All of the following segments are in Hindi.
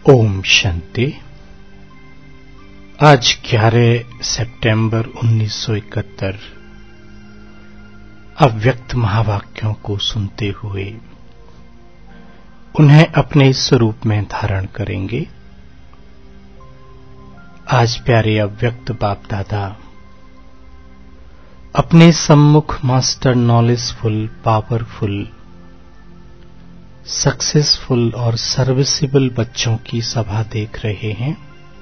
ओम शांति। आज 11 सितंबर 1971 अव्यक्त महावाक्यों को सुनते हुए उन्हें अपने स्वरूप में धारण करेंगे। आज प्यारे अव्यक्त बाप दादा अपने सम्मुख मास्टर नॉलेजफुल, पावरफुल, सक्सेसफुल और सर्विसेबल बच्चों की सभा देख रहे हैं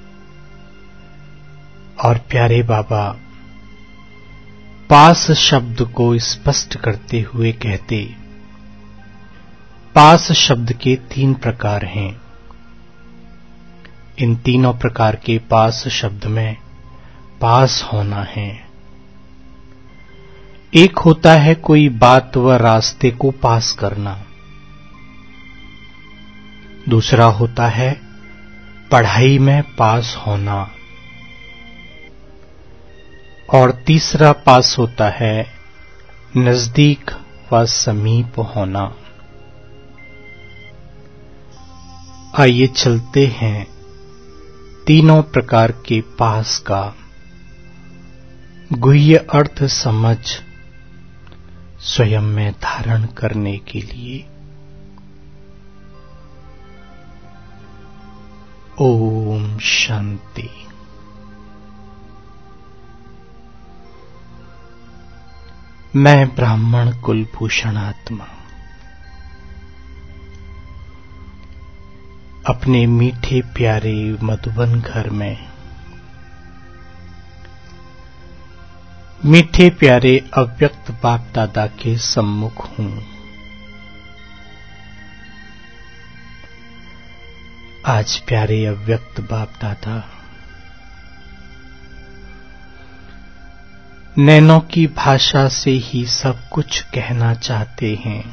और प्यारे बाबा पास शब्द को स्पष्ट करते हुए कहते, पास शब्द के 3 प्रकार हैं। इन तीनों प्रकार के पास शब्द में पास होना है। एक होता है कोई बात व रास्ते को पास करना, दूसरा होता है पढ़ाई में पास होना और तीसरा पास होता है नजदीक व समीप होना। आइए चलते हैं तीनों प्रकार के पास का गुह्य अर्थ समझ स्वयं में धारण करने के लिए। ओम शांति। मैं ब्राह्मण कुलभूषण आत्मा अपने मीठे प्यारे मधुबन घर में मीठे प्यारे अव्यक्त बाप दादा के सम्मुख हूं। आज प्यारे अव्यक्त बाप दादा नैनों की भाषा से ही सब कुछ कहना चाहते हैं।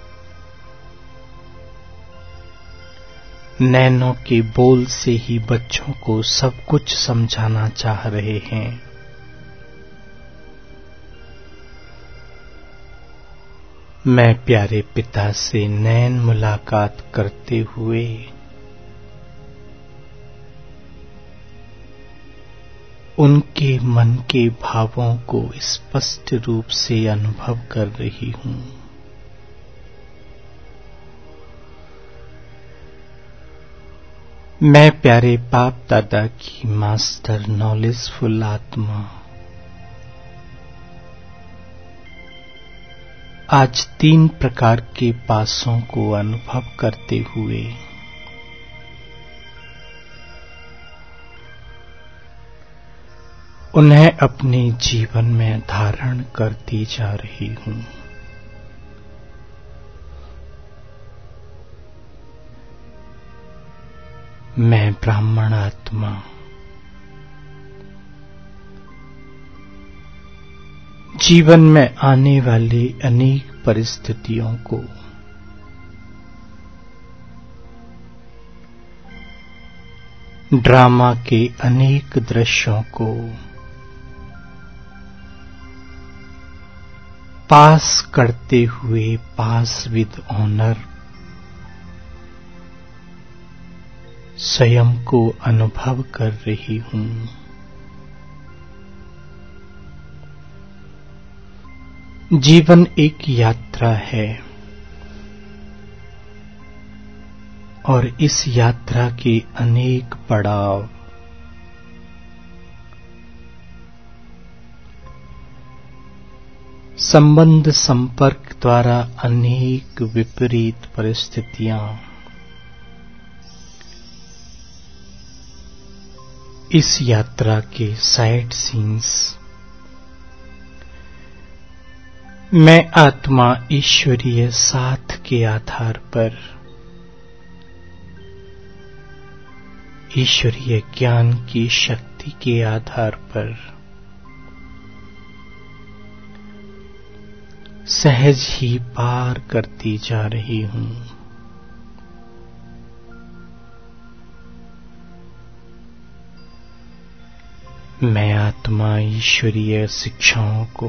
नैनों के बोल से ही बच्चों को सब कुछ समझाना चाह रहे हैं। मैं प्यारे पिता से नैन मुलाकात करते हुए उनके मन के भावों को स्पष्ट रूप से अनुभव कर रही हूं। मैं प्यारे बाप दादा की मास्टर नॉलेजफुल आत्मा आज 3 प्रकार के पासों को अनुभव करते हुए उन्हें अपने जीवन में धारण करती जा रही हूं। मैं ब्राह्मण आत्मा जीवन में आने वाली अनेक परिस्थितियों को ड्रामा के अनेक दृश्यों को पास करते हुए पास विद ऑनर स्वयं को अनुभव कर रही हूं। जीवन एक यात्रा है और इस यात्रा के अनेक पड़ाव संबंध संपर्क द्वारा अनेक विपरीत परिस्थितियां इस यात्रा के साइड सीन्स मैं आत्मा ईश्वरीय साथ के आधार पर ईश्वरीय ज्ञान की शक्ति के आधार पर सहज ही पार करती जा रही हूं। मैं आत्मा ईश्वरीय शिक्षाओं को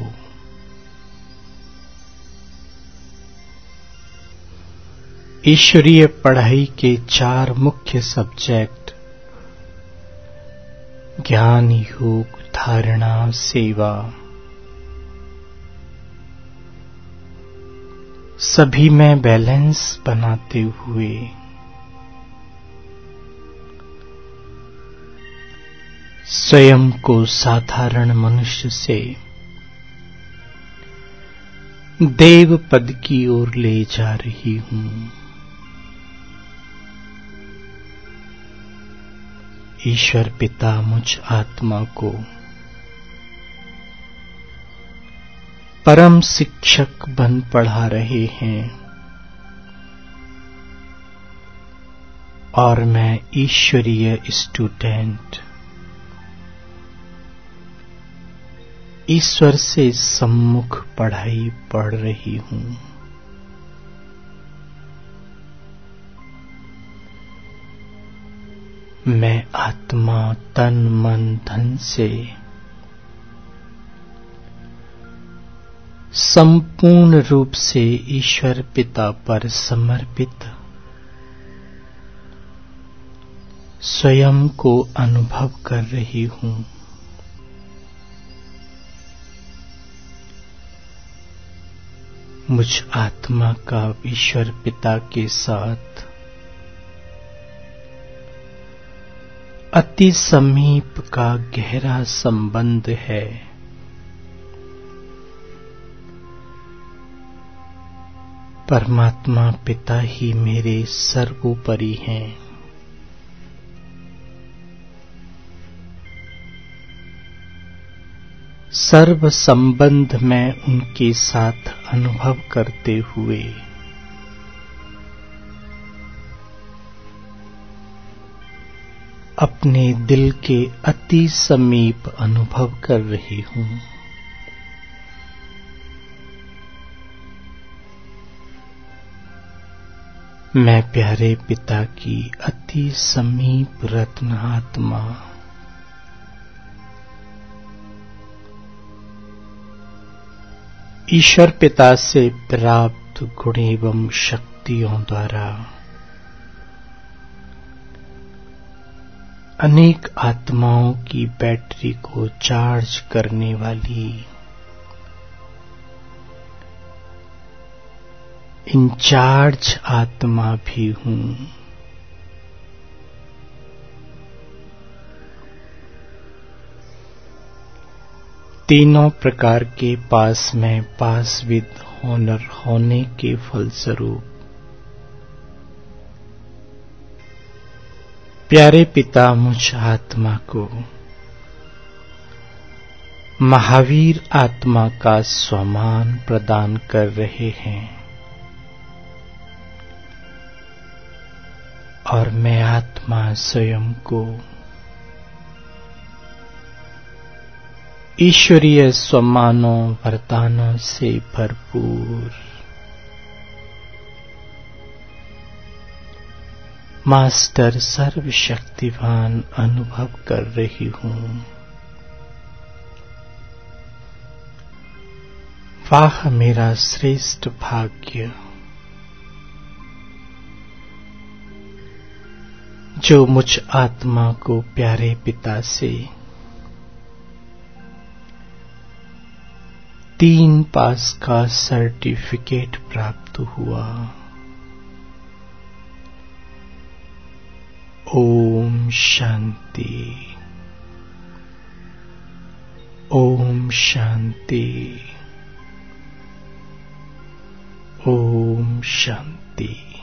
ईश्वरीय पढ़ाई के 4 मुख्य सब्जेक्ट ज्ञान, योग, धारणा, सेवा सभी में बैलेंस बनाते हुए स्वयं को साधारण मनुष्य से देव पद की ओर ले जा रही हूँ। ईश्वर पिता मुझ आत्मा को परम शिक्षक बन पढ़ा रहे हैं और मैं ईश्वरीय स्टूडेंट ईश्वर से सम्मुख पढ़ाई पढ़ रही हूँ। मैं आत्मा तन मन धन से संपूर्ण रूप से ईश्वर पिता पर समर्पित स्वयं को अनुभव कर रही हूँ। मुझ आत्मा का ईश्वर पिता के साथ अति समीप का गहरा संबंध है। परमात्मा पिता ही मेरे सर्वोपरि हैं। सर्व संबंध में उनके साथ अनुभव करते हुए अपने दिल के अति समीप अनुभव कर रही हूँ। मैं प्यारे पिता की अति समीप रत्न आत्मा ईश्वर पिता से प्राप्त गुण एवं शक्तियों द्वारा अनेक आत्माओं की बैटरी को चार्ज करने वाली इंचार्ज आत्मा भी हूँ। तीनों प्रकार के पास में पास विद ऑनर होने के फलस्वरूप प्यारे पिता मुझ आत्मा को महावीर आत्मा का स्वमान प्रदान कर रहे हैं और मैं आत्मा स्वयं को ईश्वरीय स्वमानों वरदानों से भरपूर मास्टर सर्वशक्तिवान अनुभव कर रही हूँ। वाह मेरा श्रेष्ठ भाग्य जो मुझ आत्मा को प्यारे पिता से 3 पास का सर्टिफिकेट प्राप्त हुआ। ओम शांति, ओम शांति, ओम शांति।